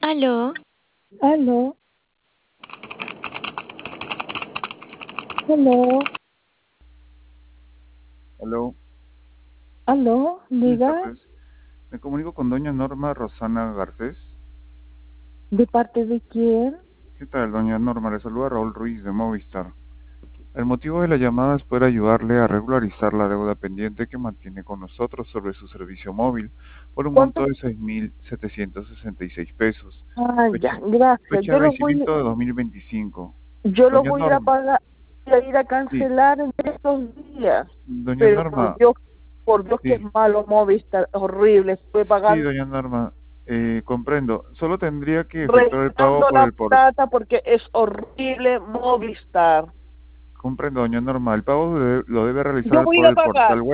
Aló, Aló, aló, Aló, aló, buenas diga, tardes. Me comunico con doña Norma Rosana Garcés. ¿de parte de quién? ¿Qué tal, doña Norma? Le saluda Raúl Ruiz de Movistar. El motivo de la llamada es poder ayudarle a regularizar la deuda pendiente que mantiene con nosotros sobre su servicio móvil por un ¿Cuánto? monto de 6.766 pesos. Ah, ya, Fecha, gracias. fecha de vencimiento de 2025. Yo lo Doña voy a ir a Norma, pagar, voy a ir a sí, cancelar en estos días. doña Pero Norma, Por Dios que sí, es malo Movistar, horrible. Estoy sí, pagando, doña Norma, comprendo. Solo tendría que efectuar el pago restando por la el portal. plata porque es horrible Movistar. Comprendo, doña Norma. El pago lo debe realizar Yo voy a ir por a el pagar. portal web.